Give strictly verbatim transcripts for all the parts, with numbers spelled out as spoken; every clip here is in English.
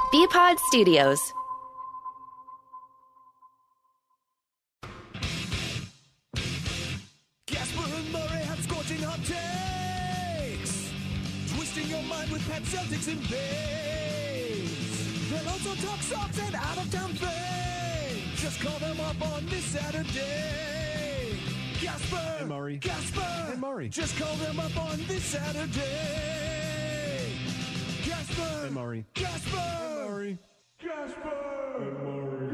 B-Pod Studios. Gasper and Murray have scorching hot takes, twisting your mind with pet Celtics and Bays. They'll also talk socks and out-of-town things. Just call them up on this Saturday. Gasper and Murray. Gasper and Murray. Just call them up on this Saturday. Gasper and Murray. Gasper and Murray. Gasper and Murray.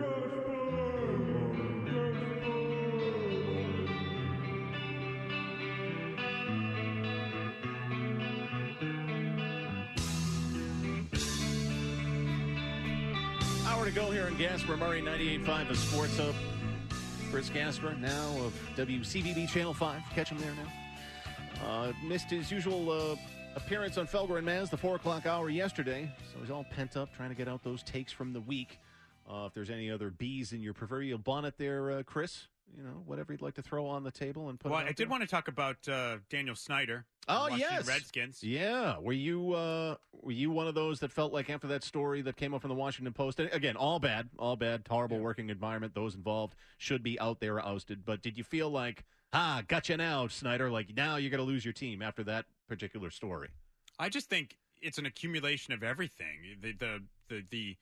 Hour to go here in Gasper Murray, ninety-eight point five, the Sports Hub. Chris Gasper, now of W C V B Channel five. Catch him there now. Uh, missed his usual uh, appearance on Felger and Maz, the four o'clock hour yesterday. So he's all pent up, trying to get out those takes from the week. Uh, if there's any other bees in your proverbial bonnet there, uh, Chris, you know, whatever you'd like to throw on the table and put Well, it out I did there. want to talk about uh, Daniel Snyder. Oh, Washington yes. Redskins. Yeah. Were you uh, were you one of those that felt like after that story that came up from the Washington Post, and again, all bad, all bad, horrible Yeah. working environment, those involved should be out there ousted, but did you feel like, ah, gotcha now, Snyder, like now you're going to lose your team after that particular story? I just think it's an accumulation of everything. The the the, the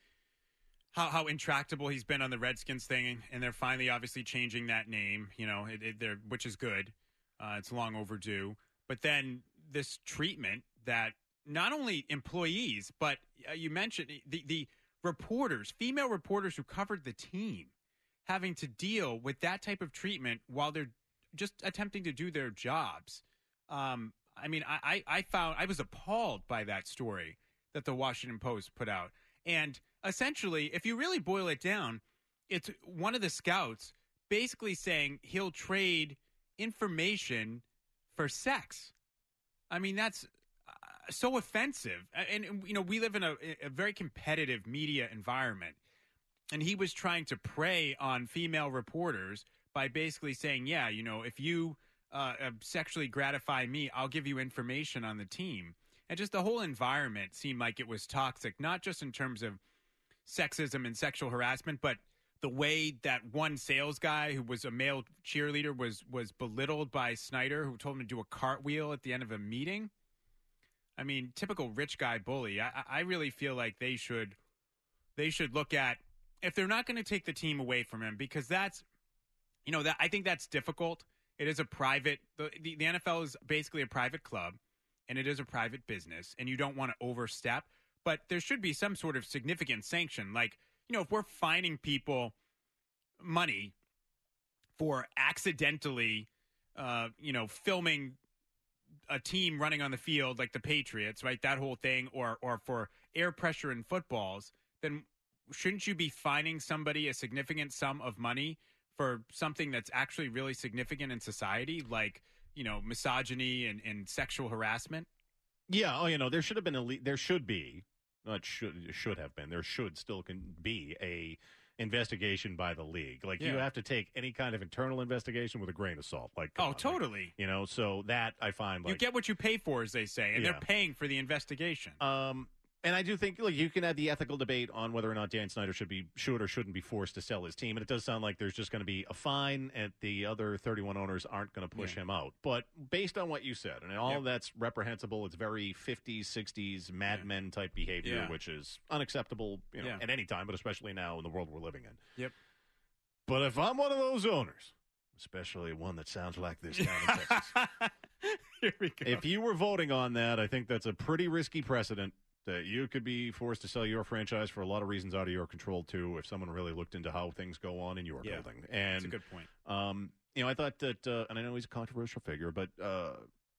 how how intractable he's been on the Redskins thing, and they're finally obviously changing that name, you know, it, it, they're, which is good. Uh, it's long overdue. But then this treatment that not only employees, but uh, you mentioned the, the reporters, female reporters who covered the team, having to deal with that type of treatment while they're just attempting to do their jobs. Um, I mean, I, I, I found I was appalled by that story that the Washington Post put out. And essentially, if you really boil it down, it's one of the scouts basically saying he'll trade information for sex. I mean, that's uh, so offensive. And, and, you know, we live in a, a very competitive media environment. And he was trying to prey on female reporters by basically saying, yeah, you know, if you uh, sexually gratify me, I'll give you information on the team. And just the whole environment seemed like it was toxic, not just in terms of sexism and sexual harassment, but the way that one sales guy who was a male cheerleader was was belittled by Snyder, who told him to do a cartwheel at the end of a meeting. I mean, typical rich guy bully. I, I really feel like they should they should look at, if they're not going to take the team away from him, because that's, you know, that I think that's difficult. It is a private, the, the, the N F L is basically a private club, and it is a private business, and you don't want to overstep, but there should be some sort of significant sanction. Like, you know, if we're fining people money for accidentally, uh, you know, filming a team running on the field like the Patriots, right, that whole thing, or or for air pressure in footballs, then shouldn't you be fining somebody a significant sum of money for something that's actually really significant in society, like, you know, misogyny and, and sexual harassment? Yeah, oh, you know, there should have been a le- there should be, not should should have been, there should still can be a investigation by the league. Like, yeah. You have to take any kind of internal investigation with a grain of salt. Like, oh, on, totally. Like, you know, so that I find like you get what you pay for, as they say, and yeah. they're paying for the investigation. Um. And I do think, like, you can have the ethical debate on whether or not Dan Snyder should be should or shouldn't be forced to sell his team. And it does sound like there's just going to be a fine, and the other thirty-one owners aren't going to push yeah. him out. But based on what you said, and all yep. of that's reprehensible, it's very fifties, sixties Mad yeah. Men type behavior, yeah. which is unacceptable, you know, yeah. at any time, but especially now in the world we're living in. Yep. But if I'm one of those owners, especially one that sounds like this down in Texas, here we go. If you were voting on that, I think that's a pretty risky precedent. That you could be forced to sell your franchise for a lot of reasons out of your control, too, if someone really looked into how things go on in your yeah, building. And that's a good point. Um, you know, I thought that, uh, and I know he's a controversial figure, but uh,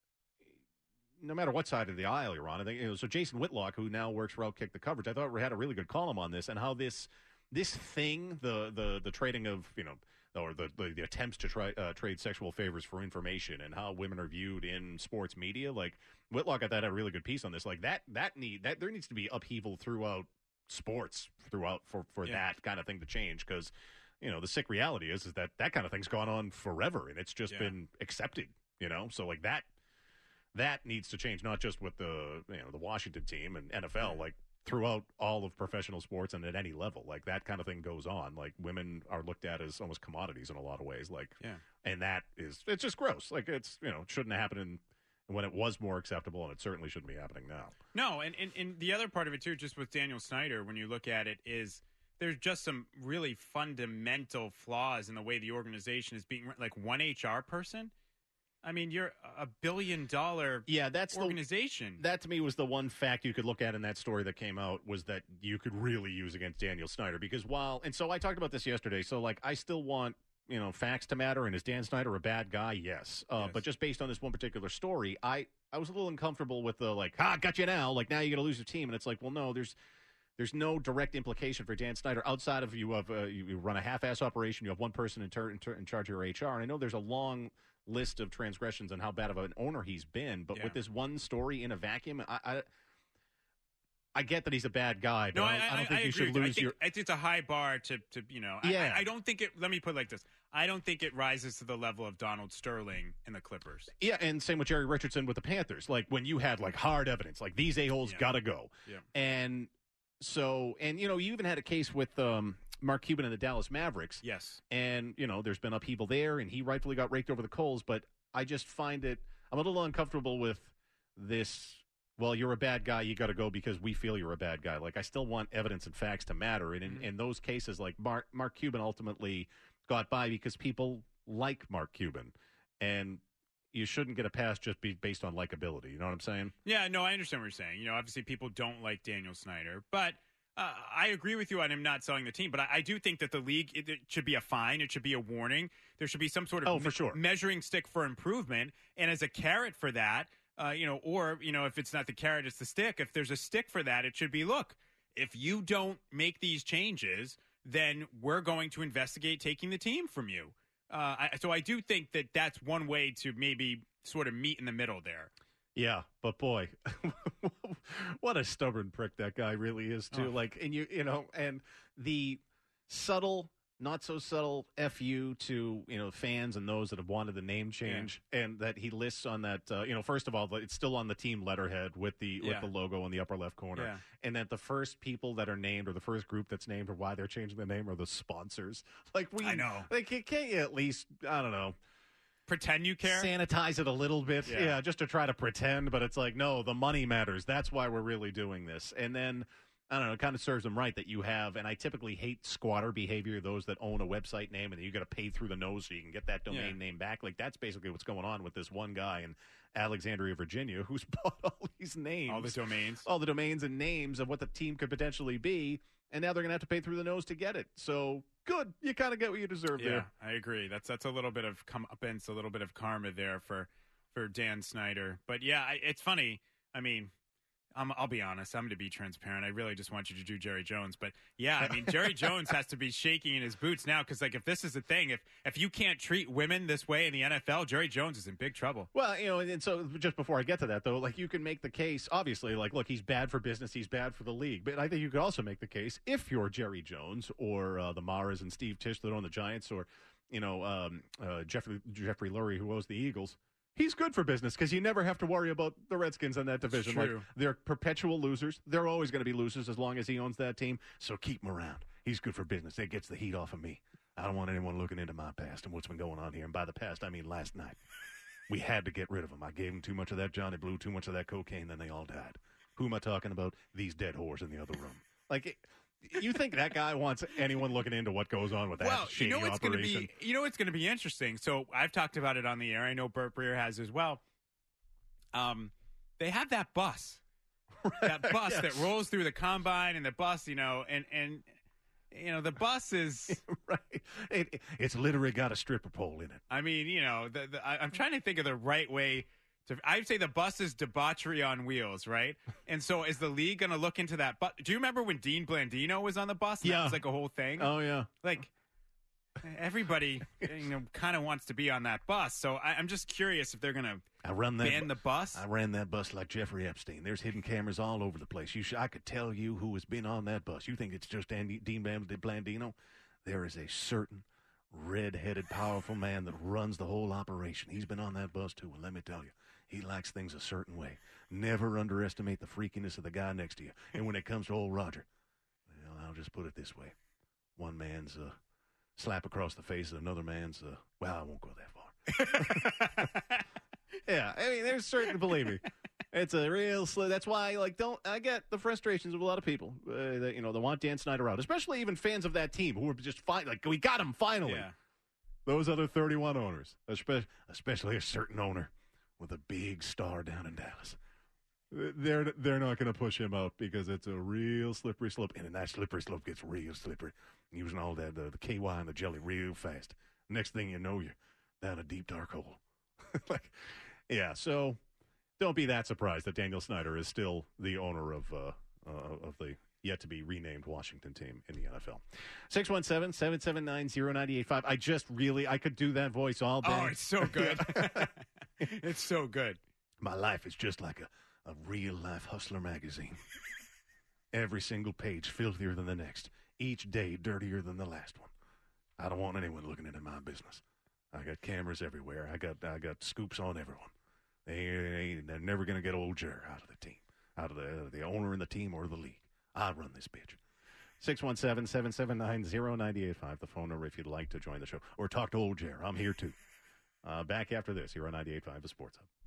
no matter what side of the aisle you're on, I think, you know, so Jason Whitlock, who now works for Outkick the Coverage, I thought we had a really good column on this and how this this thing, the the the trading of, you know, or the, the, the attempts to try uh, trade sexual favors for information and how women are viewed in sports media. Like, Whitlock, I thought, had a really good piece on this. Like, that that need that there needs to be upheaval throughout sports, throughout for, for yeah. that kind of thing to change. Because, you know, the sick reality is is that that kind of thing's gone on forever, and it's just yeah. been accepted. You know, so like that that needs to change, not just with the you know the Washington team and N F L. Yeah. Like, throughout all of professional sports and at any level. Like, that kind of thing goes on. Like, women are looked at as almost commodities in a lot of ways. Like, Yeah. and that is, it's just gross. Like, it's, you know, it shouldn't happen in, when it was more acceptable, and it certainly shouldn't be happening now. No, and, and, and the other part of it, too, just with Daniel Snyder, when you look at it, is there's just some really fundamental flaws in the way the organization is being run. Like, one H R person? I mean, you're a billion dollar yeah, that's organization. The, that to me was the one fact you could look at in that story that came out, was that you could really use against Daniel Snyder. Because while, and so I talked about this yesterday, so like I still want, you know, facts to matter. And is Dan Snyder a bad guy? Yes. Uh, Yes. But just based on this one particular story, I, I was a little uncomfortable with the like, ah, got you now. Like, now you're going to lose your team. And it's like, well, no, there's there's no direct implication for Dan Snyder outside of you have uh, you, you run a half-ass operation. You have one person in, ter- in, ter- in charge of your H R. And I know there's a long list of transgressions and how bad of an owner he's been, but Yeah. with this one story in a vacuum, I, I I get that he's a bad guy, but No, I, don't, I, I don't I, think I you agree should with you. I lose think your. it's it's a high bar to, to you know. I- Yeah. I, I don't think it. Let me put it like this. I don't think it rises to the level of Donald Sterling and the Clippers. Yeah, and same with Jerry Richardson with the Panthers. Like, when you had like hard evidence, like these a-holes Yeah. gotta go. Yeah. And so, and you know, you even had a case with um, Mark Cuban and the Dallas Mavericks. Yes. And, you know, there's been upheaval there, and he rightfully got raked over the coals. But I just find it, I'm a little uncomfortable with this, well, you're a bad guy, you got to go because we feel you're a bad guy. Like, I still want evidence and facts to matter. And in, Mhm. in those cases, like Mark, Mark Cuban ultimately got by because people like Mark Cuban. And you shouldn't get a pass just be based on likability. You know what I'm saying? Yeah, no, I understand what you're saying. You know, obviously people don't like Daniel Snyder, but uh, I agree with you on him not selling the team. But I, I do think that the league, it, it should be a fine. It should be a warning. There should be some sort of Oh, for sure. measuring stick for improvement. And as a carrot for that, uh, you know, or, you know, if it's not the carrot, it's the stick. If there's a stick for that, it should be, look, if you don't make these changes, then we're going to investigate taking the team from you. Uh, I, so I do think that that's one way to maybe sort of meet in the middle there. Yeah, but boy, what a stubborn prick that guy really is too. Oh. Like, and you, you know, and the subtle, not so subtle F you to, you know, fans and those that have wanted the name change, and that he lists on that, uh, you know, first of all, it's still on the team letterhead with the Yeah. with the logo in the upper left corner, Yeah. and that the first people that are named or the first group that's named or why they're changing the name are the sponsors. Like, we, I know. like, can't you at least, I don't know, Pretend you care. sanitize it a little bit, yeah. Yeah. just to try to pretend, but it's like, no, the money matters. That's why we're really doing this. And then, I don't know, it kind of serves them right that you have, and I typically hate squatter behavior, those that own a website name, and you got to pay through the nose so you can get that domain Yeah. name back. Like, that's basically what's going on with this one guy in Alexandria, Virginia, who's bought all these names. All the domains. all the domains and names of what the team could potentially be, and now they're going to have to pay through the nose to get it. So, good. You kind of get what you deserve Yeah, there. I agree. That's that's a little bit of comeuppance, a little bit of karma there for for Dan Snyder. But yeah, I, it's funny. I mean, I'm, I'll be honest. I'm going to be transparent. I really just want you to do Jerry Jones. But yeah, I mean, Jerry Jones has to be shaking in his boots now because, like, if this is the thing, if if you can't treat women this way in the N F L, Jerry Jones is in big trouble. Well, you know, and, and so just before I get to that, though, like, you can make the case, obviously, like, look, he's bad for business, he's bad for the league. But I think you could also make the case, if you're Jerry Jones or uh, the Maras and Steve Tisch that own the Giants, or, you know, um, uh, Jeffrey, Jeffrey Lurie, who owns the Eagles, he's good for business because you never have to worry about the Redskins in that division. true. Like, they're perpetual losers. They're always going to be losers as long as he owns that team. So keep him around. He's good for business. That gets the heat off of me. I don't want anyone looking into my past and what's been going on here. And by the past, I mean last night. We had to get rid of him. I gave him too much of that Johnny Blue, too much of that cocaine, then they all died. Who am I talking about? These dead whores in the other room. Like, it, you think that guy wants anyone looking into what goes on with that Well, shady you know what's going to operation? be, you know what's going to be interesting. So I've talked about it on the air. I know Burt Breer has as well. Um, they have that bus, that bus Yes. that rolls through the combine, and the bus, you know, and and you know the bus is. Right. It, it's literally got a stripper pole in it. I mean, you know, the, the, I, I'm trying to think of the right way to. I'd say the bus is debauchery on wheels, right? And so, is the league going to look into that? But do you remember when Dean Blandino was on the bus? And Yeah. that was like a whole thing. Oh, yeah. Like everybody, you know, kind of wants to be on that bus. So I, I'm just curious if they're going to I run that. ban the bus. I ran that bus like Jeffrey Epstein. There's hidden cameras all over the place. You, sh- I could tell you who has been on that bus. You think it's just Andy, Dean Blandino? There is a certain red-headed, powerful man that runs the whole operation. He's been on that bus too, and let me tell you, He likes things a certain way. Never underestimate the freakiness of the guy next to you. And when it comes to old Roger, well, I'll just put it this way. One man's uh, slap across the face of another man's, uh, well, I won't go that far. Yeah, I mean, there's certain, believe me, it's a real slip. That's why, like, don't, I get the frustrations of a lot of people uh, that, you know, they want Dan Snyder out, especially even fans of that team who are just fine. Like, we got him finally. Yeah. Those other thirty-one owners, especially, especially a certain owner with a big star down in Dallas. They're they're not going to push him out because it's a real slippery slope, and then that slippery slope gets real slippery. Using all that uh, the K Y and the jelly real fast. Next thing you know, you're down a deep dark hole. Like, yeah. So don't be that surprised that Daniel Snyder is still the owner of uh, uh, of the yet to be renamed Washington team in the N F L. six one seven, seven seven nine, zero nine eight five. I just really I could do that voice all day. Oh, it's so good. It's so good. My life is just like a. A real-life hustler magazine. Every single page filthier than the next. Each day dirtier than the last one. I don't want anyone looking into my business. I got cameras everywhere. I got I got scoops on everyone. They, they, they're never going to get old Jer out of the team, out of the, uh, the owner in the team or the league. I run this bitch. six one seven, seven seven nine, zero nine eight five, the phone number if you'd like to join the show. Or talk to old Jer. I'm here, too. Uh, back after this here on ninety-eight point five, the Sports Hub.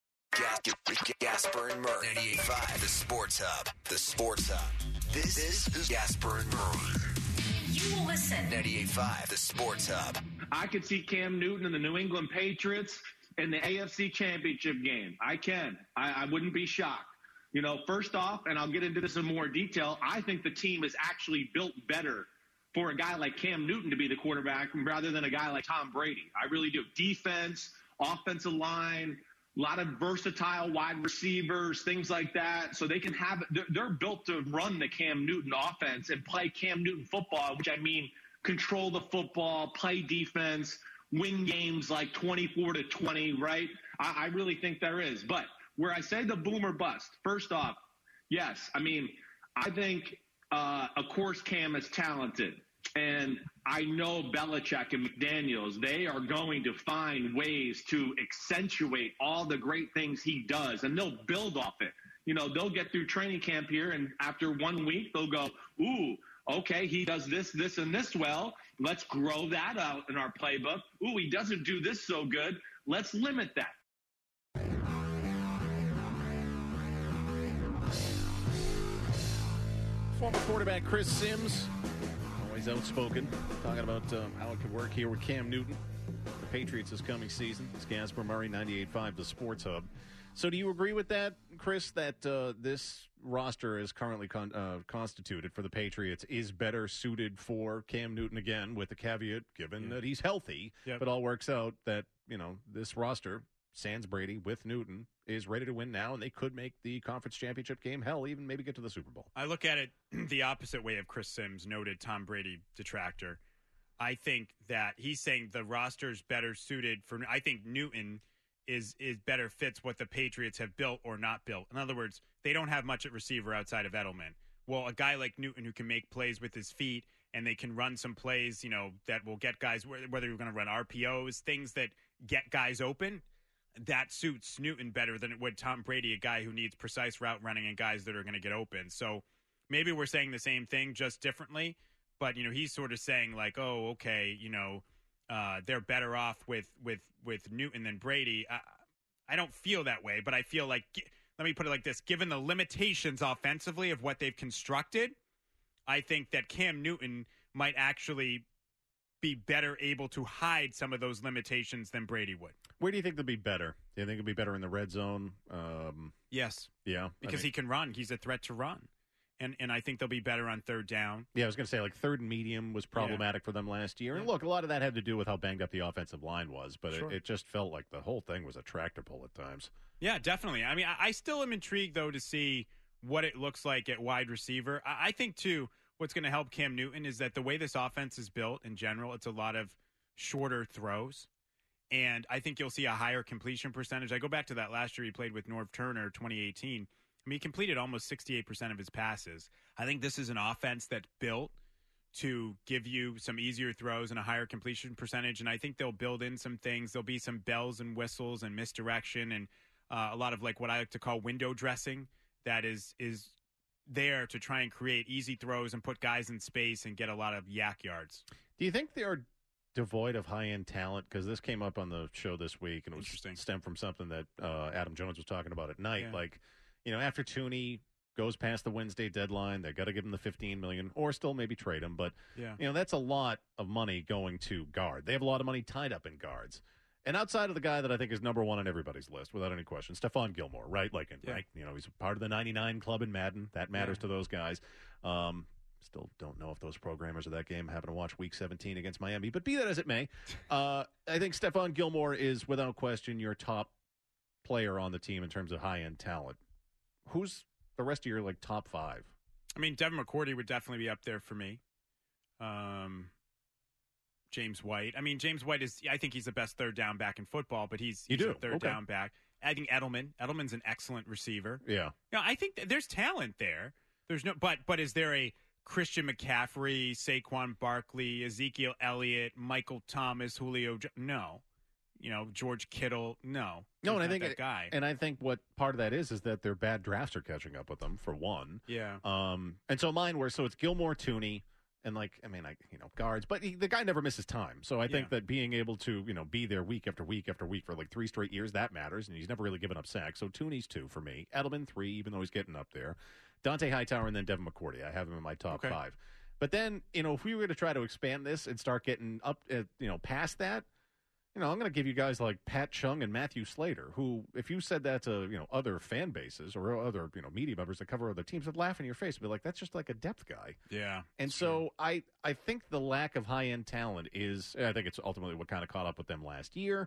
Gasper and Murray. ninety-eight point five, the Sports Hub. The Sports Hub. This is Gasper and Murray. You will listen. ninety-eight point five, the Sports Hub. I could see Cam Newton and the New England Patriots in the A F C Championship game. I can. I, I wouldn't be shocked. You know, first off, and I'll get into this in more detail, I think the team is actually built better for a guy like Cam Newton to be the quarterback rather than a guy like Tom Brady. I really do. Defense, offensive line, a lot of versatile wide receivers, things like that. So they can have – they're built to run the Cam Newton offense and play Cam Newton football, which I mean control the football, play defense, win games like twenty-four to twenty, right? I, I really think there is. But where I say the boom or bust, first off, yes, I mean, I think, uh, of course, Cam is talented. And I know Belichick and McDaniels, they are going to find ways to accentuate all the great things he does, and they'll build off it. You know, they'll get through training camp here, and after one week, they'll go, ooh, okay, he does this, this, and this well. Let's grow that out in our playbook. Ooh, he doesn't do this so good. Let's limit that. Former quarterback Chris Sims, always outspoken, talking about um, how it could work here with Cam Newton. The Patriots this coming season. It's Gasper Murray, ninety-eight point five, the Sports Hub. So do you agree with that, Chris, that uh, this roster is currently con- uh, constituted for the Patriots is better suited for Cam Newton again, with the caveat given Yeah. that he's healthy, Yep. but all works out that, you know, this roster, sans Brady with Newton, is ready to win now, and they could make the conference championship game, hell, even maybe get to the Super Bowl. I look at it the opposite way of Chris Sims, noted Tom Brady detractor. I think that he's saying the roster's better suited for – I think Newton – is is better fits what the Patriots have built or not built. In other words, they don't have much at receiver outside of Edelman. Well, a guy like Newton who can make plays with his feet and they can run some plays, you know, that will get guys, whether you're going to run R P Os, things that get guys open, that suits Newton better than it would Tom Brady, a guy who needs precise route running and guys that are going to get open. So maybe we're saying the same thing, just differently. But, you know, he's sort of saying like, oh, okay, you know, Uh, they're better off with, with, with Newton than Brady. I, I don't feel that way, but I feel like, let me put it like this, given the limitations offensively of what they've constructed, I think that Cam Newton might actually be better able to hide some of those limitations than Brady would. Where do you think they'll be better? Do you think it'll be better in the red zone? Um, Yes. yeah. Because I mean, he can run. He's a threat to run. And and I think they'll be better on third down. Yeah, I was going to say, like, third and medium was problematic yeah. for them last year. And, Yeah. look, a lot of that had to do with how banged up the offensive line was. But Sure. it, it just felt like the whole thing was a tractor pull at times. Yeah, definitely. I mean, I, I still am intrigued, though, to see what it looks like at wide receiver. I, I think, too, what's going to help Cam Newton is that the way this offense is built in general, it's a lot of shorter throws. And I think you'll see a higher completion percentage. I go back to that last year he played with Norv Turner, twenty eighteen. I mean, he completed almost sixty-eight percent of his passes. I think this is an offense that's built to give you some easier throws and a higher completion percentage, and I think they'll build in some things. There'll be some bells and whistles and misdirection, and uh, a lot of like what I like to call window dressing that is is there to try and create easy throws and put guys in space and get a lot of yak yards. Do you think they're devoid of high-end talent? Because this came up on the show this week, and it was stemmed from something that uh, Adam Jones was talking about at night. Yeah. Like, you know, after Tooney goes past the Wednesday deadline, they've got to give him the fifteen million dollars or still maybe trade him. But, Yeah. you know, that's a lot of money going to guard. They have a lot of money tied up in guards. And outside of the guy that I think is number one on everybody's list, without any question, Stephon Gilmore, right? Like, in, Yeah. right? You know, he's part of the ninety-nine club in Madden. That matters Yeah. to those guys. Um, still don't know if those programmers of that game happen to watch Week seventeen against Miami. But be that as it may, uh, I think Stephon Gilmore is, without question, your top player on the team in terms of high-end talent. Who's the rest of your, like, top five? I mean, Devin McCourty would definitely be up there for me. Um, James White. I mean, James White is, I think he's the best third down back in football, but he's, You he's do? a third Okay. down back. I think Edelman. Edelman's an excellent receiver. Yeah. You know, I think th- there's talent there. There's no, but but is there a Christian McCaffrey, Saquon Barkley, Ezekiel Elliott, Michael Thomas, Julio? Jo- no. You know, George Kittle? No. No, He's and I not think that it- guy. And I think what part of that is is that their bad drafts are catching up with them, for one. Yeah. Um, and so mine were, so it's Gilmore, Tooney, and like, I mean, I, you know, guards, but he, the guy never misses time. So I think Yeah. that being able to, you know, be there week after week after week for like three straight years, that matters. And he's never really given up sacks. So Tooney's two for me. Edelman three, even though he's getting up there. Dante Hightower and then Devin McCourty. I have him in my top Okay. five. But then, you know, if we were going to try to expand this and start getting up, uh, you know, past that, you know, I'm going to give you guys like Pat Chung and Matthew Slater, who, if you said that to, you know, other fan bases or other, you know, media members that cover other teams, would laugh in your face and be like, that's just like a depth guy. Yeah. And so I, I think the lack of high-end talent is, I think it's ultimately what kind of caught up with them last year.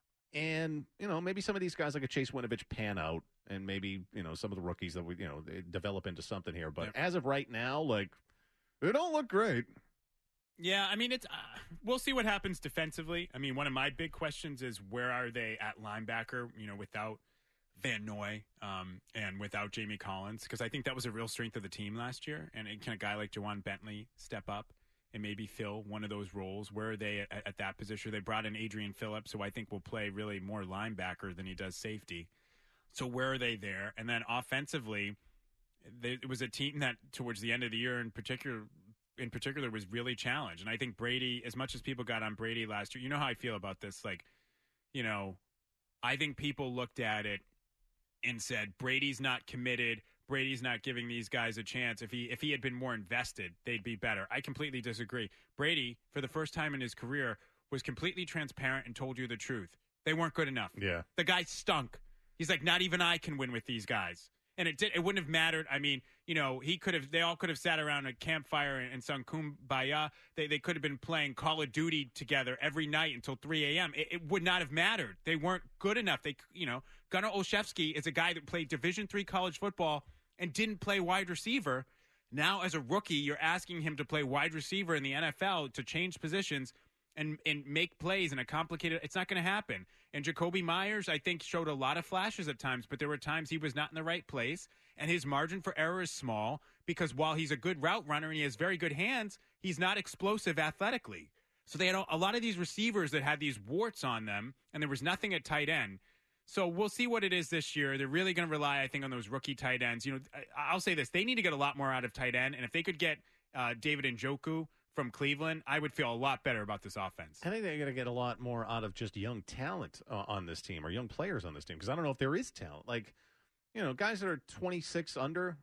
And, you know, maybe some of these guys like a Chase Winovich pan out, and maybe, you know, some of the rookies that we, you know, they develop into something here. But Yep. as of right now, like, they don't look great. Yeah, I mean, it's uh, we'll see what happens defensively. I mean, one of my big questions is where are they at linebacker, you know, without Van Noy um, and without Jamie Collins? Because I think that was a real strength of the team last year. And can a guy like Jawan Bentley step up and maybe fill one of those roles? Where are they at, at that position? They brought in Adrian Phillips, who I think will play really more linebacker than he does safety. So where are they there? And then offensively, they, it was a team that towards the end of the year in particular – in particular was really challenged. And I think Brady, as much as people got on Brady last year, you know how I feel about this. Like, you know, I think people looked at it and said, Brady's not committed. Brady's not giving these guys a chance. If he, if he had been more invested, they'd be better. I completely disagree. Brady, for the first time in his career, was completely transparent and told you the truth. They weren't good enough. Yeah. The guy stunk. He's like, not even I can win with these guys. And it did, it wouldn't have mattered. I mean, you know, he could have, they all could have sat around a campfire and, and sung Kumbaya. They, they could have been playing Call of Duty together every night until three a.m. It, it would not have mattered. They weren't good enough. They, you know, Gunnar Olszewski is a guy that played Division three college football and didn't play wide receiver. Now, as a rookie, you're asking him to play wide receiver in the N F L to change positions and, and make plays in a complicated, it's not going to happen. And Jacoby Myers, I think, showed a lot of flashes at times, but there were times he was not in the right place. And his margin for error is small because while he's a good route runner and he has very good hands, he's not explosive athletically. So they had a, a lot of these receivers that had these warts on them, and there was nothing at tight end. So we'll see what it is this year. They're really going to rely, I think, on those rookie tight ends. You know, I, I'll say this. They need to get a lot more out of tight end, and if they could get uh, David Njoku from Cleveland, I would feel a lot better about this offense. I think they're going to get a lot more out of just young talent uh, on this team, or young players on this team, because I don't know if there is talent. Like, you know, guys that are twenty-six under,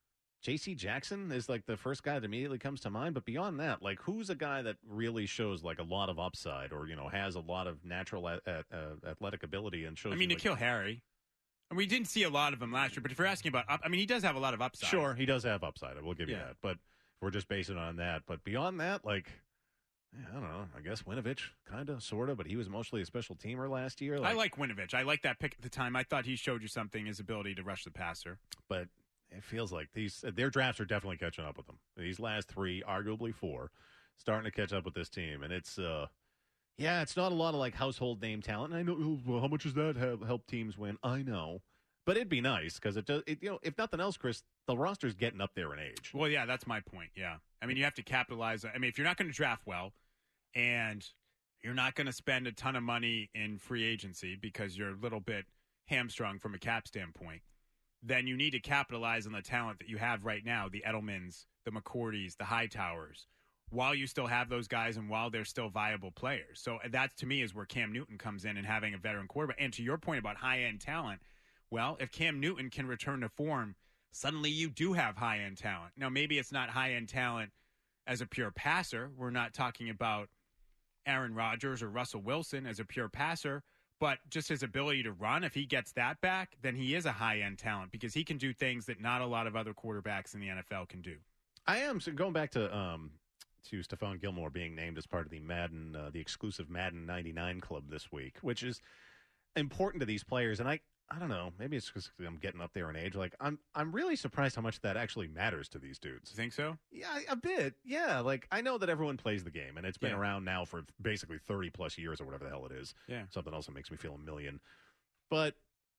J C Jackson is like the first guy that immediately comes to mind. But beyond that, like, who's a guy that really shows like a lot of upside, or, you know, has a lot of natural a- a- uh, athletic ability and shows? I mean, you, N'Keal like, Harry. And we didn't see a lot of him last year, but if you're asking about, up, I mean, he does have a lot of upside. Sure, he does have upside. I will give you Yeah. that. But we're just basing it on that. But beyond that, like, yeah, I don't know. I guess Winovich, kind of, sort of, but he was mostly a special teamer last year. I like Winovich. I like that pick at the time. I thought he showed you something, his ability to rush the passer. But it feels like these their drafts are definitely catching up with them. These last three, arguably four, starting to catch up with this team. And it's, uh, yeah, it's not a lot of, like, household name talent. And I know, well, how much does that have, help teams win? I know. But it'd be nice because it does, it, you know, if nothing else, Chris, the roster's getting up there in age. Well, yeah, that's my point. Yeah. I mean, you have to capitalize. I mean, if you're not going to draft well and you're not going to spend a ton of money in free agency because you're a little bit hamstrung from a cap standpoint, then you need to capitalize on the talent that you have right now, the Edelmans, the McCourties, the Hightowers, while you still have those guys and while they're still viable players. So that, to me, is where Cam Newton comes in and having a veteran quarterback. And to your point about high-end talent, well, if Cam Newton can return to form, suddenly you do have high-end talent. Now, maybe it's not high-end talent as a pure passer. We're not talking about Aaron Rodgers or Russell Wilson as a pure passer, but just his ability to run, if he gets that back, then he is a high-end talent because he can do things that not a lot of other quarterbacks in the N F L can do. I am. So going back to um, to Stephon Gilmore being named as part of the Madden, uh, the exclusive Madden ninety-nine club this week, which is important to these players. And I, I don't know, maybe it's because I'm getting up there in age. Like, I'm I'm really surprised how much that actually matters to these dudes. You think so? Yeah, a bit. Yeah, like, I know that everyone plays the game, and it's been Yeah. around now for basically thirty-plus years or whatever the hell it is. Yeah. Something else that makes me feel a million. But,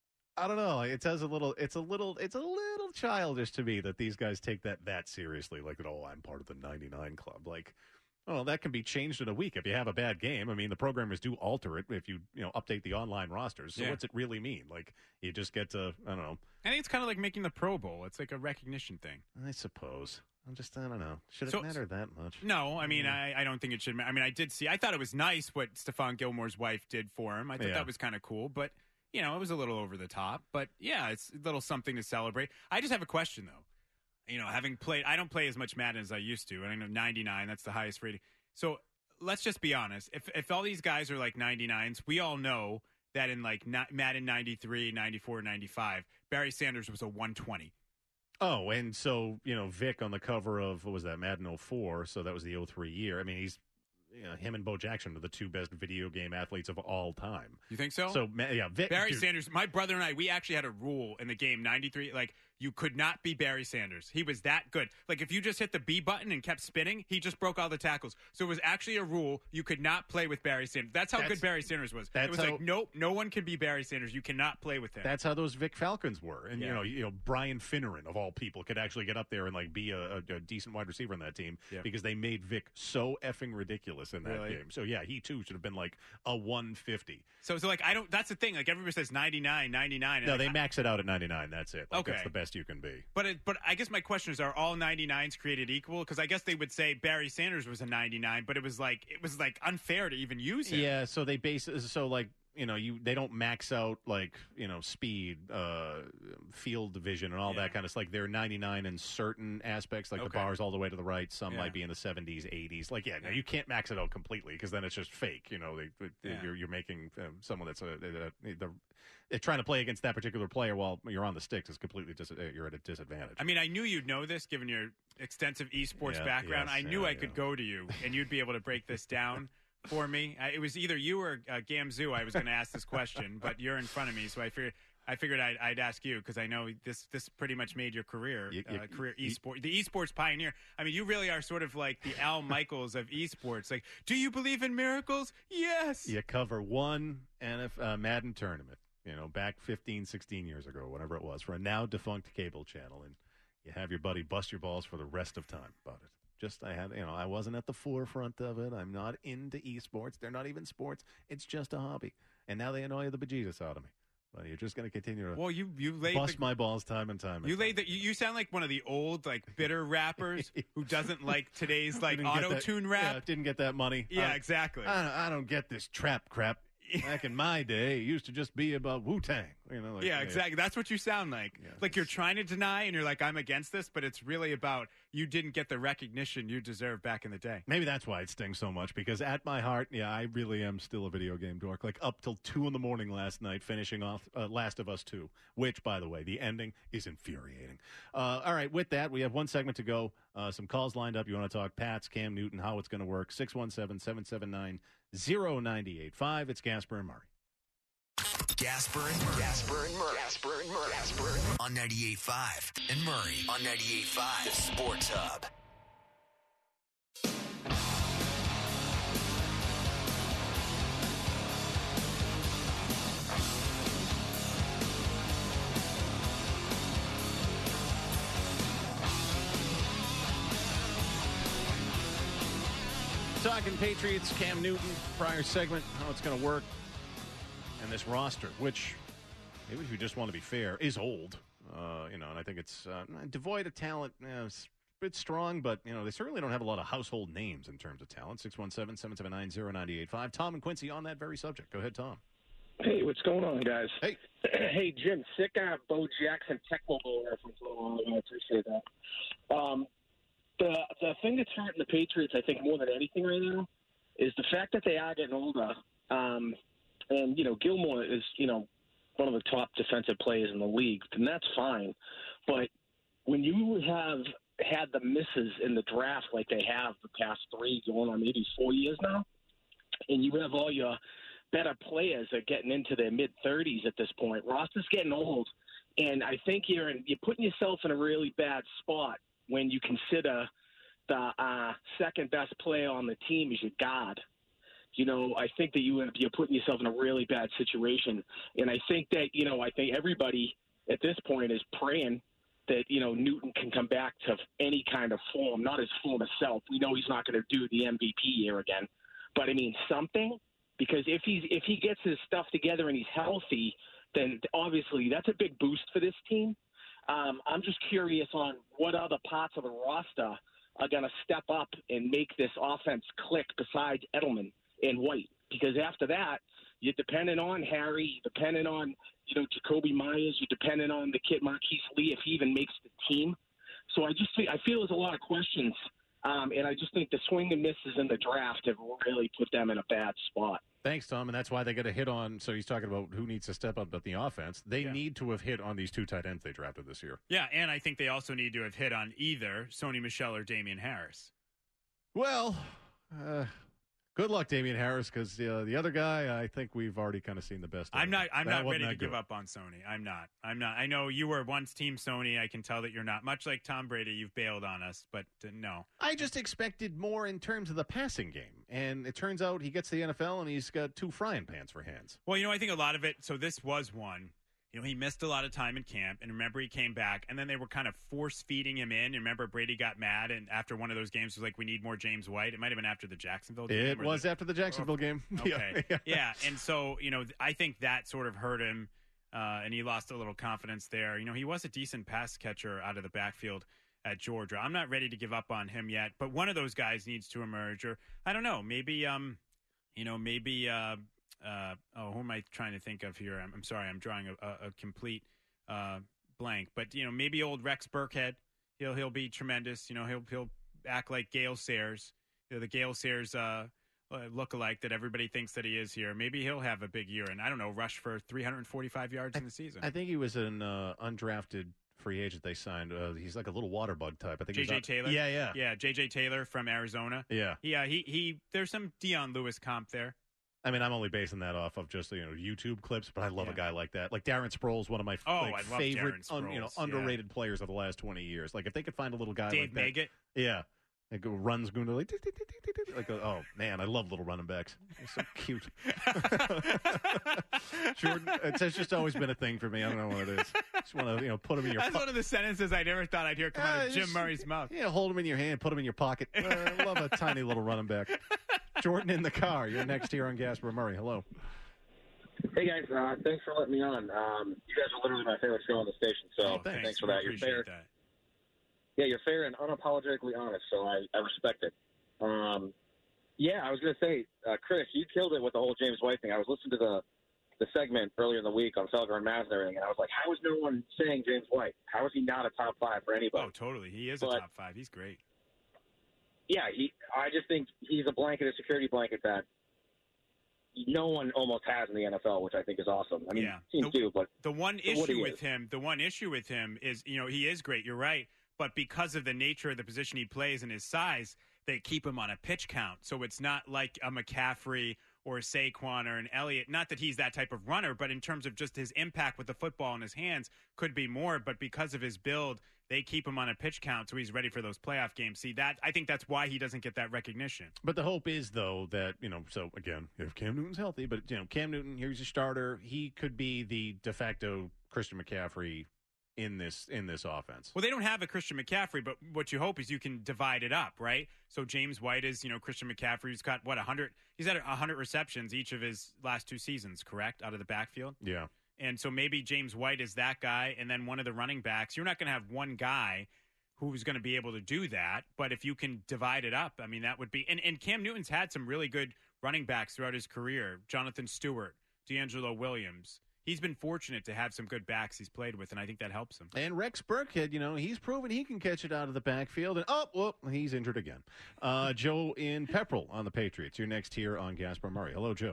I don't know. It does a little, it's a little, it's a little childish to me that these guys take that that seriously. Like, oh, I'm part of the ninety-nine club. Like, well, that can be changed in a week if you have a bad game. I mean, the programmers do alter it if you, you know, update the online rosters. So Yeah. what's it really mean? Like, you just get to, I don't know. I think it's kind of like making the Pro Bowl. It's like a recognition thing. I suppose. I'm just, I don't know. Should it So- matter that much? No, I mean, Mm. I, I don't think it should. ma- I mean, I did see, I thought it was nice what Stephon Gilmore's wife did for him. I thought Yeah. that was kind of cool, but, you know, it was a little over the top. But, yeah, it's a little something to celebrate. I just have a question, though. You know, having played, I don't play as much Madden as I used to. And I know ninety-nine, that's the highest rating. So let's just be honest. If if all these guys are like ninety-nines, we all know that in like na- Madden ninety-three, ninety-four, ninety-five, Barry Sanders was a one twenty. Oh, and so, you know, Vic on the cover of, what was that, Madden oh four, so that was the oh three year. I mean, he's, you know, him and Bo Jackson are the two best video game athletes of all time. You think so? So, ma- yeah, Vic. Barry dude, Sanders, my brother and I, we actually had a rule in the game ninety-three. Like, you could not be Barry Sanders. He was that good. Like, if you just hit the B button and kept spinning, he just broke all the tackles. So it was actually a rule you could not play with Barry Sanders. That's how That's- good Barry Sanders was. that's It was how- like, nope, no one can be Barry Sanders. You cannot play with him. That's how those Vic Falcons were. And, you Yeah. know, you know, Brian Finneran, of all people, could actually get up there and, like, be a, a, a decent wide receiver in that team Yeah. because they made Vic so effing ridiculous in that Really? game. So, yeah, he, too, should have been, like, a one fifty. so, so, like, I don't, that's the thing. Like, everybody says ninety-nine, ninety-nine. and No, like, they I- max it out at ninety-nine. That's it. Like, Okay. That's the best you can be. But it, but I guess my question is: are all ninety-nines created equal? Because I guess they would say Barry Sanders was a ninety-nine, but it was like it was like unfair to even use him. Yeah, so they base so like you know you they don't max out like you know speed, uh, field division, and all Yeah. that kind of stuff. Like they're ninety-nine in certain aspects, like the Okay. bars all the way to the right. Some Yeah. might be in the seventies, eighties. Like yeah, now Yeah. you can't max it out completely because then it's just fake. You know, they, they- Yeah. you're you're making um, someone that's a, a, a, the they're trying to play against that particular player while you're on the sticks is completely dis- uh, you're at a disadvantage. I mean, I knew you'd know this given your extensive esports Yeah, background. yes, I knew yeah, I could yeah. go to you and you'd be able to break this down for me. I, it was either you or uh, Gamzu I was going to ask this question, but you're in front of me, so I figured I figured I'd, I'd ask you because I know this this pretty much made your career You- you- uh, career you- esport the esports pioneer. I mean, you really are sort of like the Al Michaels of esports. Like, do you believe in miracles? Yes. You cover one N F uh, Madden tournament, you know, back fifteen, sixteen years ago, whatever it was, for a now defunct cable channel, and you have your buddy bust your balls for the rest of time about it. Just, I had, you know, I wasn't at the forefront of it. I'm not into esports. They're not even sports. It's just a hobby. And now they annoy the bejesus out of me. But you're just going to continue to Well, you you laid bust the, my balls time and time. You and laid time. the, you, you sound like one of the old, like, bitter rappers who doesn't like today's, like, Didn't get that- auto-tune rap. Yeah, didn't get that money. Yeah, I- exactly. I don't, I don't get this trap crap. Back in my day, it used to just be about Wu-Tang. You know, like, yeah, exactly. That's what you sound like. Yeah. Like you're trying to deny and you're like, I'm against this, but it's really about you didn't get the recognition you deserved back in the day. Maybe that's why it stings so much, because at my heart, yeah, I really am still a video game dork. Like up till two in the morning last night, finishing off uh, Last of Us two, which, by the way, the ending is infuriating. Uh, all right, with that, we have one segment to go. Uh, some calls lined up. You want to talk Pats, Cam Newton, how it's going to work. six one seven, seven seven nine, zero nine eight five. It's Gasper and Murray. Gasper and Murray. Gasper and Murray. Gasper and Murray. Gasper and Murray. On ninety-eight point five. And Murray on ninety-eight point five. The Sports Hub. Talking Patriots, Cam Newton, prior segment, how it's going to work, and this roster, which maybe if you just want to be fair, is old. Uh, you know, and I think it's uh, devoid of talent. You know, it's a bit strong, but, you know, they certainly don't have a lot of household names in terms of talent. six one seven, seven seven nine, zero nine eight five. Tom and Quincy on that very subject. Go ahead, Tom. Hey, what's going on, guys? Hey. Hey, Jim, sick uh, Bo Jackson Tecmo Bowl reference. I appreciate that. Um, the, the thing that's hurting the Patriots, I think, more than anything right now is the fact that they are getting older. Um, and, you know, Gilmore is, you know, one of the top defensive players in the league, and that's fine. But when you have had the misses in the draft like they have the past three, going on maybe four years now, and you have all your better players that are getting into their mid-thirties at this point, roster's getting old, and I think you're in, you're putting yourself in a really bad spot when you consider the uh, second-best player on the team is your guard. You know, I think that you, you're putting yourself in a really bad situation. And I think that, you know, I think everybody at this point is praying that, you know, Newton can come back to any kind of form, not his former self. We know he's not going to do the M V P year again. But, I mean, something, because if he's if he gets his stuff together and he's healthy, then obviously that's a big boost for this team. Um, I'm just curious on what other parts of the roster are going to step up and make this offense click besides Edelman and White, because after that, you're dependent on Harry, you're dependent on, you know, Jacoby Myers, you're dependent on the kid Marquise Lee if he even makes the team. So I just think, I feel there's a lot of questions, um, and I just think the swing and misses in the draft have really put them in a bad spot. Thanks, Tom, and that's why they got to hit on. So he's talking about who needs to step up at the offense. They Yeah. need to have hit on these two tight ends they drafted this year. Yeah, and I think they also need to have hit on either Sony Michel or Damian Harris. Well, uh, good luck, Damian Harris, because uh, the other guy, I think we've already kind of seen the best. of I'm not. him. I'm That not wasn't ready to that give good. up on Sony. I'm not. I'm not. I know you were once Team Sony. I can tell that you're not. Much like Tom Brady, you've bailed on us, but uh, no. I just expected more in terms of the passing game, and it turns out he gets to the N F L and he's got two frying pans for hands. Well, you know, I think a lot of it. So this was one. You know, he missed a lot of time in camp, and remember he came back, and then they were kind of force feeding him in. And remember Brady got mad, and after one of those games was like, "We need more James White." It might have been after the Jacksonville game. It or was the, after the Jacksonville game. Okay. yeah. yeah. And so, you know, I think that sort of hurt him, uh, and he lost a little confidence there. You know, he was a decent pass catcher out of the backfield at Georgia. I'm not ready to give up on him yet, but one of those guys needs to emerge. Or, I don't know, maybe, um, you know, maybe, uh, uh, oh, who am I trying to think of here? I'm, I'm sorry, I'm drawing a, a, a complete uh, blank. But, you know, maybe old Rex Burkhead. He'll he'll be tremendous. You know, he'll he'll act like Gale Sayers, you know, the Gale Sayers uh, lookalike that everybody thinks that he is here. Maybe he'll have a big year and, I don't know, rush for three hundred forty-five yards I, in the season. I think he was an uh, undrafted free agent they signed. Uh, he's like a little water bug type. I think J he's J out- Taylor? Yeah, yeah. Yeah, J J Taylor from Arizona. Yeah. Yeah, he, he there's some Deion Lewis comp there. I mean, I'm only basing that off of just, you know, YouTube clips, but I love Yeah. a guy like that. Like Darren Sproles, one of my Oh, like, I love favorite, Darren un, you know, Sproles, yeah. underrated players of the last twenty years. Like if they could find a little guy Dave like that. Maggott. Yeah. Like runs going to like, tick, tick, tick, tick, tick, tick, like oh man, I love little running backs. They're so cute. Jordan, it's, it's just always been a thing for me. I don't know what it is. Just want to, you know, put them in your. That's po- one of the sentences I never thought I'd hear come out Yeah, of Jim just- Murray's mouth. Yeah, hold them in your hand, put them in your pocket. Uh, I love a tiny little running back. Jordan in the car. You're next here on Gasper Murray. Hello. Hey, guys. Uh, thanks for letting me on. Um, you guys are literally my favorite show on the station, so Oh, thanks. thanks for We that. You're appreciate fair. that. Yeah, you're fair and unapologetically honest, so I, I respect it. Um, yeah, I was going to say, uh, Chris, you killed it with the whole James White thing. I was listening to the the segment earlier in the week on Felger and Maz and everything, and I was like, how is no one saying James White? How is he not a top five for anybody? Oh, totally. He is But- a top five. He's great. Yeah, he. I just think he's a blanket, a security blanket that no one almost has in the N F L, which I think is awesome. I mean, Yeah. teams The- do, but The one For what issue he with is. him, the one issue with him is, you know, he is great. You're right. But because of the nature of the position he plays and his size, they keep him on a pitch count. So it's not like a McCaffrey or a Saquon or an Elliott. Not that he's that type of runner, but in terms of just his impact with the football in his hands, could be more. But because of his build, they keep him on a pitch count so he's ready for those playoff games. See, that I think that's why he doesn't get that recognition. But the hope is, though, that, you know, so again, if Cam Newton's healthy, but, you know, Cam Newton, here's your starter. He could be the de facto Christian McCaffrey in this in this offense. Well, they don't have a Christian McCaffrey, but what you hope is you can divide it up, right? So James White is, you know, Christian McCaffrey, who's got, what, one hundred? He's had one hundred receptions each of his last two seasons, correct, out of the backfield? Yeah. And so maybe James White is that guy, and then one of the running backs. You're not going to have one guy who's going to be able to do that, but if you can divide it up, I mean, that would be. And, and Cam Newton's had some really good running backs throughout his career. Jonathan Stewart, D'Angelo Williams. He's been fortunate to have some good backs he's played with, and I think that helps him. And Rex Burkhead, you know, he's proven he can catch it out of the backfield. And, oh, well, he's injured again. Uh, Joe in Pepperell on the Patriots. You're next here on Gasper Murray. Hello, Joe.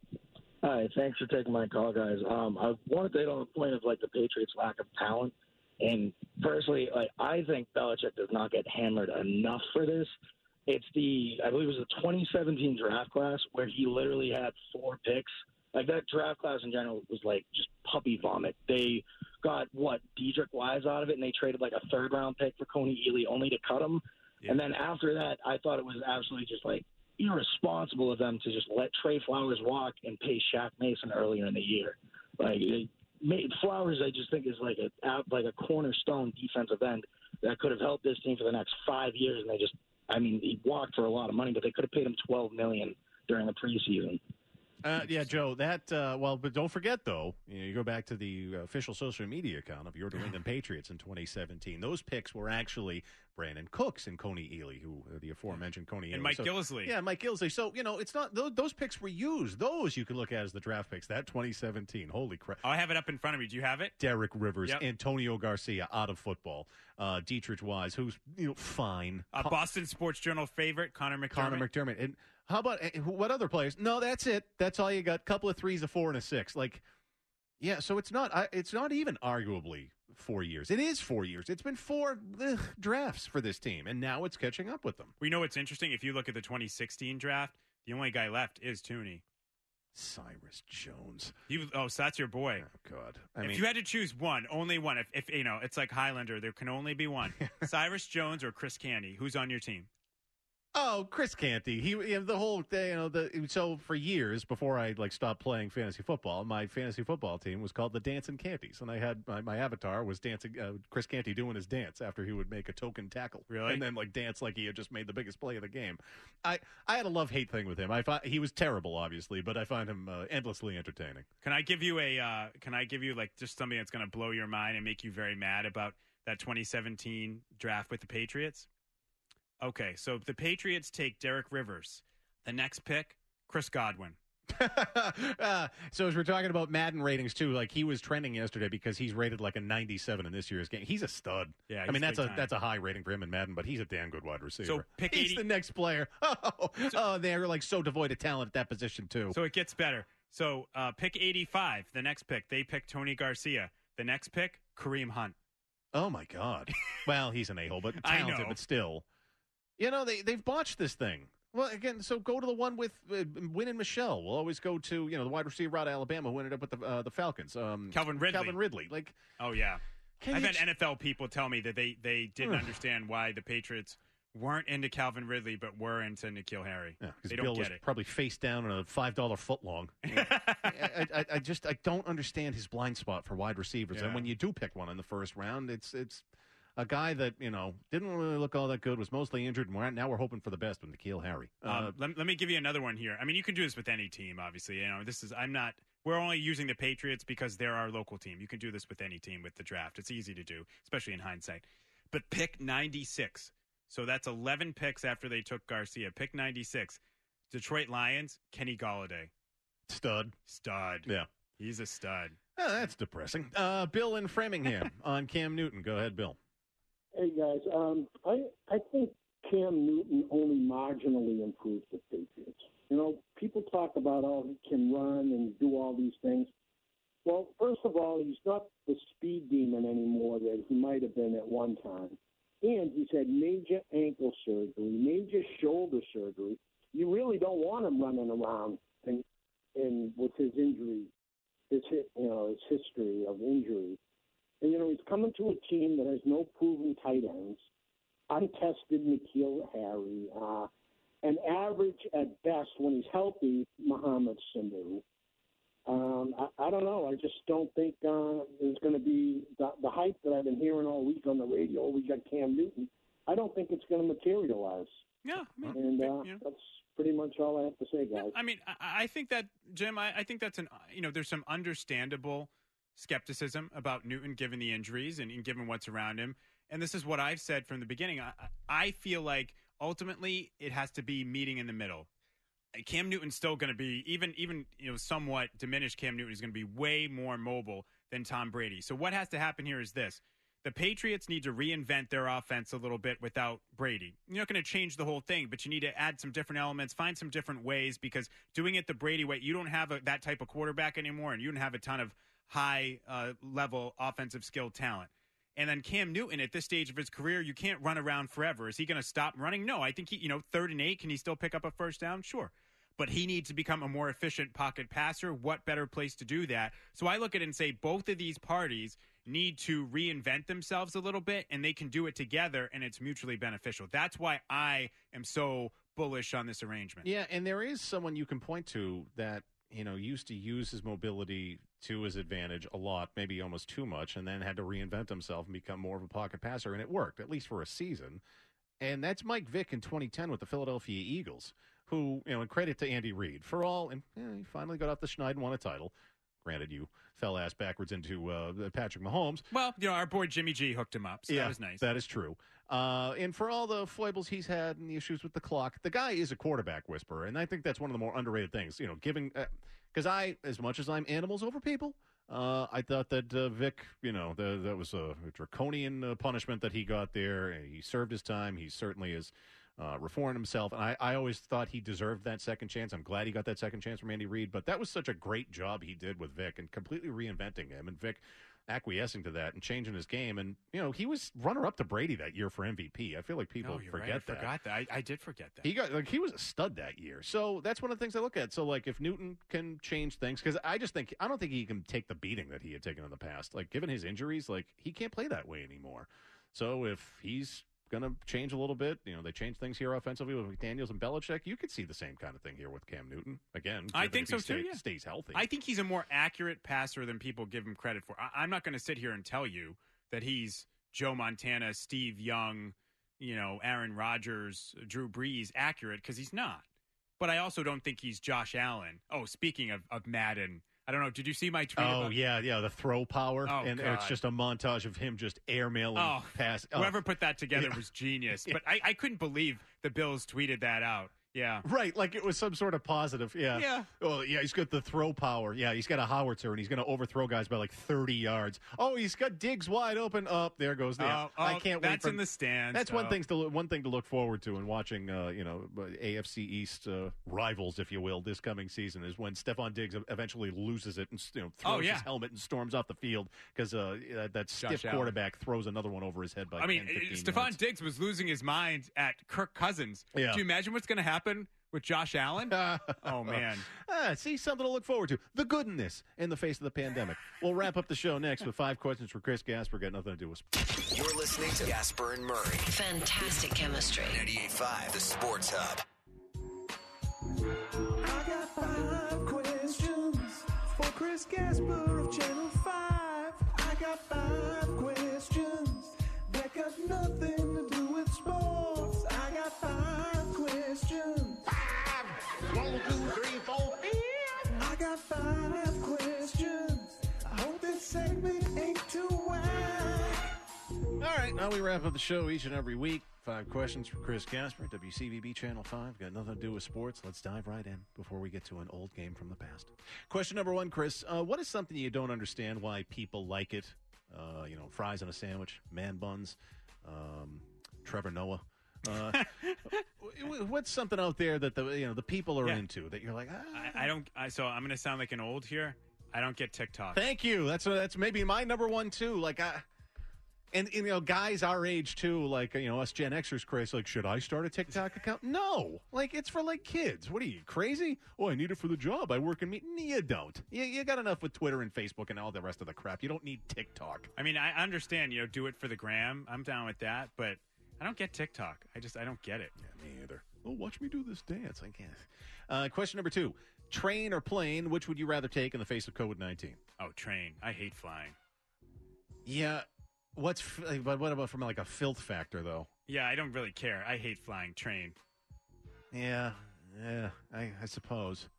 Hi, thanks for taking my call, guys. Um, I wanted to hit on the point of, like, the Patriots' lack of talent. And personally, like, I think Belichick does not get hammered enough for this. It's the, I believe it was the twenty seventeen draft class where he literally had four picks. Like, that draft class in general was, like, just puppy vomit. They got, what, Dedrick Wise out of it, and they traded, like, a third-round pick for Coney Ealy only to cut him. Yeah. And then after that, I thought it was absolutely just, like, irresponsible of them to just let Trey Flowers walk and pay Shaq Mason earlier in the year. Like, it, Flowers, I just think, is like a like a cornerstone defensive end that could have helped this team for the next five years. And they just, I mean, he walked for a lot of money, but they could have paid him twelve million dollars during the preseason. Uh, yeah, Joe, that, uh, well, but don't forget, though, you know, you go back to the official social media account of your New England Patriots in twenty seventeen. Those picks were actually Brandon Cooks and Coney Ealy, who uh, the aforementioned Coney Ealy. And Mike so, Gillislee. Yeah, Mike Gillislee. So, you know, it's not, those, those picks were used. Those you can look at as the draft picks. That twenty seventeen, holy crap. Oh, I have it up in front of me. Do you have it? Derek Rivers, yep. Antonio Garcia out of football, uh, Dietrich Wise, who's, you know, fine. Uh, Boston Sports Journal favorite, Connor McDermott. Connor McDermott. And how about what other players? No, that's it. That's all you got. Couple of threes, a four, and a six. Like, yeah. So it's not. It's not even arguably four years. It is four years. It's been four ugh, drafts for this team, and now it's catching up with them. We know what's interesting. If you look at the twenty sixteen draft, the only guy left is Tooney. Cyrus Jones. He, oh, so that's your boy. Oh God. I if mean, you had to choose one, only one. If, if you know, it's like Highlander. There can only be one. Cyrus Jones or Chris Canty. Who's on your team? Oh, Chris Canty. He, you know, the whole thing, you know, the so for years before I like stopped playing fantasy football, my fantasy football team was called the Dancing Canties, and I had my, my avatar was dancing uh, Chris Canty doing his dance after he would make a token tackle, really, and then like dance like he had just made the biggest play of the game. I I had a love hate thing with him. I thought he was terrible, obviously, but I find him uh, endlessly entertaining. Can I give you a? Uh, can I give you like just something that's going to blow your mind and make you very mad about that twenty seventeen draft with the Patriots? Okay, so the Patriots take Derek Rivers. The next pick, Chris Godwin. uh, so as we're talking about Madden ratings too, like he was trending yesterday because he's rated like a ninety-seven in this year's game. He's a stud. Yeah, I mean that's a time. that's a high rating for him in Madden, but he's a damn good wide receiver. So pick he's eighty the next player. Oh, so, oh, they're like so devoid of talent at that position too. So it gets better. So uh, pick eighty-five. The next pick, they pick Tony Garcia. The next pick, Kareem Hunt. Oh my God. Well, he's an a-hole, but I talented, know. but still. You know, they, they've botched this thing. Well, again, so go to the one with uh, Wynn and Michelle. We'll always go to, you know, the wide receiver out of Alabama who ended up with the uh, the Falcons. Um, Calvin Ridley. Calvin Ridley. Like, oh, yeah. I've you had j- N F L people tell me that they, they didn't understand why the Patriots weren't into Calvin Ridley but were into N'Keal Harry. Yeah, because they Bill don't was get it. probably face down on a five dollar footlong. I, I, I just I don't understand his blind spot for wide receivers. Yeah. And when you do pick one in the first round, it's it's a guy that, you know, didn't really look all that good, was mostly injured, and we're, now we're hoping for the best with N'Keal Harry. Uh, Um, let, let me give you another one here. I mean, you can do this with any team, obviously. You know, this is I'm not. We're only using the Patriots because they're our local team. You can do this with any team with the draft. It's easy to do, especially in hindsight. But pick ninety-six. So that's eleven picks after they took Garcia. Pick ninety-six. Detroit Lions, Kenny Golladay. stud. Stud. Yeah. He's a stud. Oh, that's depressing. Uh, Bill in Framingham on Cam Newton. Go ahead, Bill. Hey, guys. Um, I, I think Cam Newton only marginally improved the Patriots. You know, people talk about how he can run and do all these things. Well, first of all, he's not the speed demon anymore that he might have been at one time. And he's had major ankle surgery, major shoulder surgery. You really don't want him running around and, and with his injury, his hit, you know, his history of injury. And, you know, he's coming to a team that has no proven tight ends, untested N'Keal Harry, uh, an average at best when he's healthy, Mohamed Sanu. Um, I, I don't know. I just don't think uh, there's going to be the, the hype that I've been hearing all week on the radio. We got Cam Newton. I don't think it's going to materialize. Yeah, I mean, And uh, yeah. that's pretty much all I have to say, guys. I mean, I, I think that, Jim, I, I think that's an, you know, there's some understandable skepticism about Newton given the injuries and, and given what's around him. And this is what I've said from the beginning. I, I feel like ultimately it has to be meeting in the middle. Cam Newton's still going to be, even, even you know, somewhat diminished Cam Newton is going to be way more mobile than Tom Brady. So what has to happen here is this. The Patriots need to reinvent their offense a little bit without Brady. You're not going to change the whole thing, but you need to add some different elements, find some different ways, because doing it the Brady way, you don't have a, that type of quarterback anymore, and you don't have a ton of high-level uh, offensive skill talent. And then Cam Newton, at this stage of his career, you can't run around forever. Is he going to stop running? No, I think he, you know, third and eight, can he still pick up a first down? Sure. But he needs to become a more efficient pocket passer. What better place to do that? So I look at it and say both of these parties need to reinvent themselves a little bit, and they can do it together, and it's mutually beneficial. That's why I am so bullish on this arrangement. Yeah, and there is someone you can point to that, you know, used to use his mobility to his advantage a lot, maybe almost too much, and then had to reinvent himself and become more of a pocket passer, and it worked, at least for a season. And that's Mike Vick in twenty ten with the Philadelphia Eagles, who, you know, and credit to Andy Reid for all, and yeah, he finally got off the schneid and won a title. Granted, you fell ass backwards into uh, Patrick Mahomes. Well, you know, our boy Jimmy G hooked him up, so yeah, that was nice. That is true. Uh, and for all the foibles he's had and the issues with the clock, the guy is a quarterback whisperer, and I think that's one of the more underrated things. You know, giving because uh, I, as much as I'm animals over people, uh, I thought that uh, Vic, you know, the, that was a draconian uh, punishment that he got there. And he served his time. He certainly is. Uh, reformed himself, and I, I always thought he deserved that second chance. I'm glad he got that second chance from Andy Reid, but that was such a great job he did with Vic and completely reinventing him, and Vic acquiescing to that and changing his game. And, you know, he was runner-up to Brady that year for M V P. I feel like people oh, you're forget right. I that. forgot that. I, I did forget that. He got like he was a stud that year. So that's one of the things I look at. So, like, if Newton can change things, because I just think, I don't think he can take the beating that he had taken in the past. Like, given his injuries, like, he can't play that way anymore. So if he's going to change a little bit. You know, they change things here offensively with McDaniels and Belichick. You could see the same kind of thing here with Cam Newton. Again, I think so, stay, too, yeah. stays healthy. I think he's a more accurate passer than people give him credit for. I- I'm not going to sit here and tell you that he's Joe Montana, Steve Young, you know, Aaron Rodgers, Drew Brees accurate, because he's not. But I also don't think he's Josh Allen. Oh, speaking of, of Madden, I don't know. Did you see my tweet? Oh, about- yeah, yeah, the throw power. Oh, and God. it's just a montage of him just airmailing Oh, pass. Oh. Whoever put that together Yeah. was genius. But I, I couldn't believe the Bills tweeted that out. Yeah. Right, like it was some sort of positive. Yeah. Yeah. Oh, yeah, he's got the throw power. Yeah, he's got a howitzer, and he's going to overthrow guys by like thirty yards. Oh, he's got Diggs wide open. Up oh, there goes the. Oh, I oh, can't wait. That's for, in the stands. That's one oh. thing to look, one thing to look forward to in watching, uh, you know, A F C East uh, rivals, if you will, this coming season is when Stephon Diggs eventually loses it and you know throws Oh, yeah. his helmet and storms off the field because uh, that, that stiff Allen. quarterback throws another one over his head by. I mean, ten, fifteen Stephon yards. Diggs was losing his mind at Kirk Cousins. Yeah. Do you imagine what's going to happen with Josh Allen? Oh, man. Ah, see, something to look forward to. The goodness in the face of the pandemic. We'll wrap up the show next with five questions for Chris Gasper. Got nothing to do with sports. You're listening to Gasper and Murray. Fantastic chemistry. ninety-eight point five, the Sports Hub. I got five questions for Chris Gasper of Channel five. I got five questions that got nothing to do with sports. I got five questions. Five! One, two, three, four, five. I got five questions. I hope this segment ain't too wide. All right, now we wrap up the show each and every week. Five questions for Chris Gasper, W C V B Channel five. Got nothing to do with sports. Let's dive right in before we get to an old game from the past. Question number one, Chris. Uh, what is something you don't understand why people like it? Uh, you know, fries on a sandwich, man buns, um, Trevor Noah. Uh, what's something out there that the you know the people are Yeah. into that you're like, ah. I, I don't. I, so I'm going to sound like an old here. I don't get TikTok. Thank you. That's that's maybe my number one too. Like I, and, and you know, guys our age too, like you know, us Gen Xers, Chris. Like, should I start a TikTok account? No. Like, it's for like kids. What are you crazy? Oh, I need it for the job. I work in me. You don't. You, you got enough with Twitter and Facebook and all the rest of the crap. You don't need TikTok. I mean, I understand. You know, do it for the gram. I'm down with that, but I don't get TikTok. I just I don't get it. Yeah, me either. Oh, watch me do this dance. I guess. Uh, question number two: train or plane? Which would you rather take in the face of COVID nineteen? Oh, train. I hate flying. Yeah. What's f- but what about from like a filth factor though? Yeah, I don't really care. I hate flying. Train. Yeah, yeah, I, I suppose.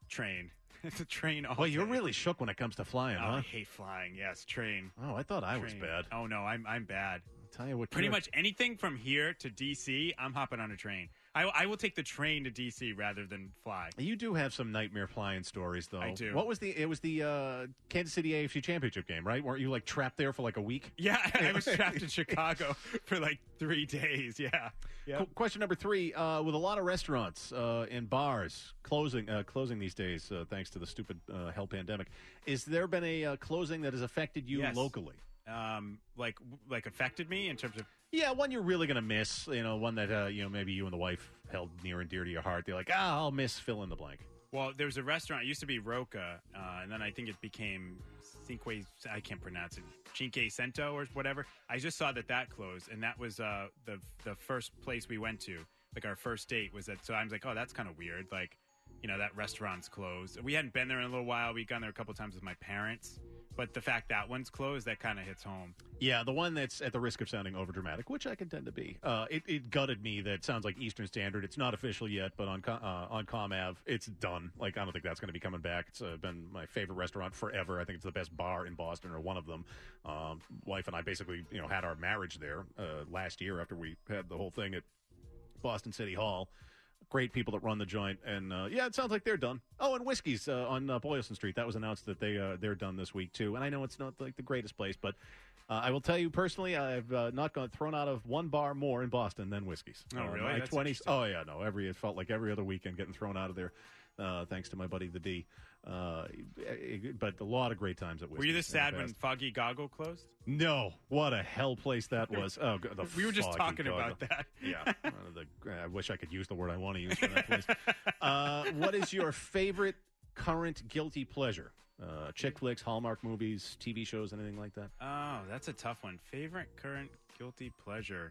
train. It's a train all Well, you're day. really shook when it comes to flying, Oh, huh? I hate flying. Yes, train. Oh, I thought I was Train. bad. Oh no, I'm I'm bad. I'll tell you what. Pretty you're- much anything from here to D C, I'm hopping on a train. I, I will take the train to D C rather than fly. You do have some nightmare flying stories, though. I do. What was the? It was the uh, Kansas City A F C Championship game, right? Weren't you like trapped there for like a week? Yeah, I was trapped in Chicago for like three days. Yeah. Yeah. Qu- Question number three: uh, with a lot of restaurants uh, and bars closing uh, closing these days, uh, thanks to the stupid uh, hell pandemic, is there been a uh, closing that has affected you Yes. locally? Um, like like affected me in terms of. Yeah, one you're really going to miss. You know, one that uh, you know maybe you and the wife held near and dear to your heart. They're like, ah, I'll miss fill in the blank. Well, there was a restaurant. It used to be Roca, uh, and then I think it became Cinque. I can't pronounce it. Cinque Cento or whatever. I just saw that that closed, and that was uh, the the first place we went to. Like our first date was that. So I was like, oh, that's kind of weird. Like, you know, that restaurant's closed. We hadn't been there in a little while. We'd gone there a couple times with my parents. But the fact that one's closed, that kind of hits home. Yeah, the one that's at the risk of sounding overdramatic, which I can tend to be. Uh, it, it gutted me that it sounds like Eastern Standard. It's not official yet, but on Com- uh, on ComAv, it's done. Like, I don't think that's going to be coming back. It's uh, been my favorite restaurant forever. I think it's the best bar in Boston, or one of them. Um, wife and I basically, you know, had our marriage there uh, last year after we had the whole thing at Boston City Hall. Great people that run the joint, and uh, yeah, it sounds like they're done. Oh, and Whiskey's uh, on uh, Boylston Street. That was announced that they uh, they're done this week too. And I know it's not like the greatest place, but uh, I will tell you personally, I've uh, not gone thrown out of one bar more in Boston than Whiskey's. Oh, Uh, really? my That's twenties. interesting. Oh yeah, no. Every it felt like every other weekend getting thrown out of there. Uh, thanks to my buddy the D. Uh, but a lot of great times at Whiskey's. Were you this in the sad when past. Foggy Goggle closed? No, what a hell place that was. Oh, God, the We were just Foggy talking Goggle. about that. Yeah, one of the, I wish I could use the word I want to use for that place. Uh, what is your favorite current guilty pleasure? Uh, chick flicks, Hallmark movies, T V shows, anything like that? Oh, that's a tough one. Favorite current guilty pleasure?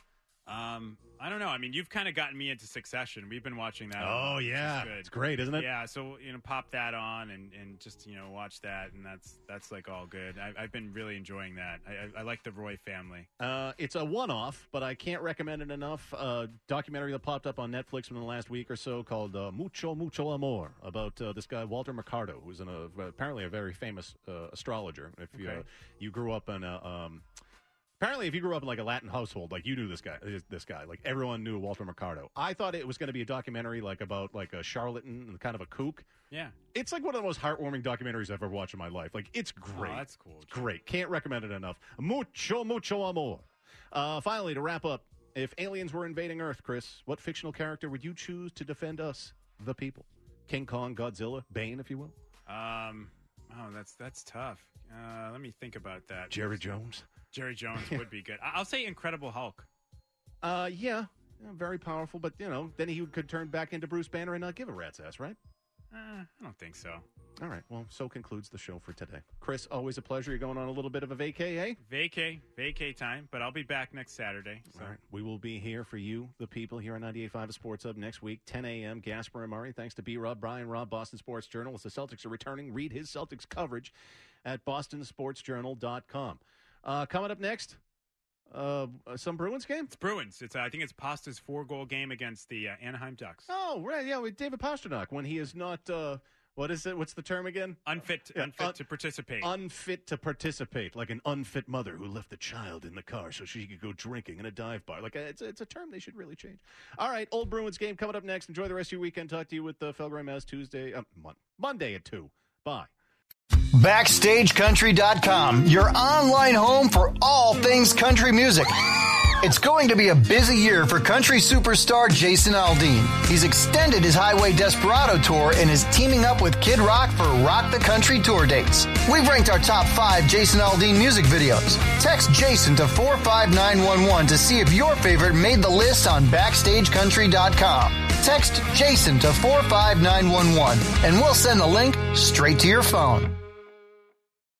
Um, I don't know. I mean, you've kind of gotten me into Succession. We've been watching that. a Oh, lot, which is yeah. good. It's great, isn't it? Yeah, so you know, pop that on and, and just you know watch that, and that's that's like all good. I, I've been really enjoying that. I, I, I like the Roy family. Uh, it's a one-off, but I can't recommend it enough. Uh, documentary that popped up on Netflix within the last week or so called uh, Mucho Mucho Amor, about uh, this guy Walter Mercado, who's an, uh, apparently a very famous uh, astrologer. If you, Okay. uh, you grew up in a um, apparently if you grew up in like a Latin household, like you knew this guy, this, this guy, like everyone knew Walter Mercado. I thought it was going to be a documentary like about like a charlatan and kind of a kook. Yeah. It's like one of the most heartwarming documentaries I've ever watched in my life. Like, it's great. Oh, that's cool. It's great. Can't recommend it enough. Mucho, mucho amor. Uh, finally, to wrap up, if aliens were invading Earth, Chris, what fictional character would you choose to defend us, the people? King Kong, Godzilla, Bane, if you will? Um, oh, that's that's tough. Uh, let me think about that. Jerry Jones? Jerry Jones would be good. I- I'll say Incredible Hulk. Uh, yeah. Yeah, very powerful, but, you know, then he could turn back into Bruce Banner and not give a rat's ass, right? Uh, I don't think so. All right. Well, so concludes the show for today. Chris, always a pleasure. You're going on a little bit of a vacay, eh? Vacay, vacay time, but I'll be back next Saturday. So. All right. We will be here for you, the people, here on ninety-eight point five Sports Hub next week, ten a.m. Gasper and Murray. Thanks to B-Rob, Brian Robb, Boston Sports Journal. As the Celtics are returning, read his Celtics coverage at boston sports journal dot com. Uh, coming up next, uh, some Bruins game? It's Bruins. It's uh, I think it's Pasta's four-goal game against the uh, Anaheim Ducks. Oh, right. Yeah, with David Pasternak when he is not, uh, what is it? What's the term again? Unfit, Yeah, unfit un- to participate. Unfit to participate, like an unfit mother who left the child in the car so she could go drinking in a dive bar. Like, it's, it's a term they should really change. All right, Old Bruins game coming up next. Enjoy the rest of your weekend. Talk to you with uh, Felgram as Tuesday, uh, Mon- Monday at two. Bye. Backstage Country dot com, your online home for all things country music. It's going to be a busy year for country superstar Jason Aldean. He's extended his Highway Desperado tour and is teaming up with Kid Rock for Rock the Country tour dates. We've ranked our top five Jason Aldean music videos. Text Jason to four five nine one one to see if your favorite made the list on Backstage Country dot com. Text Jason to four five nine one one and we'll send the link straight to your phone.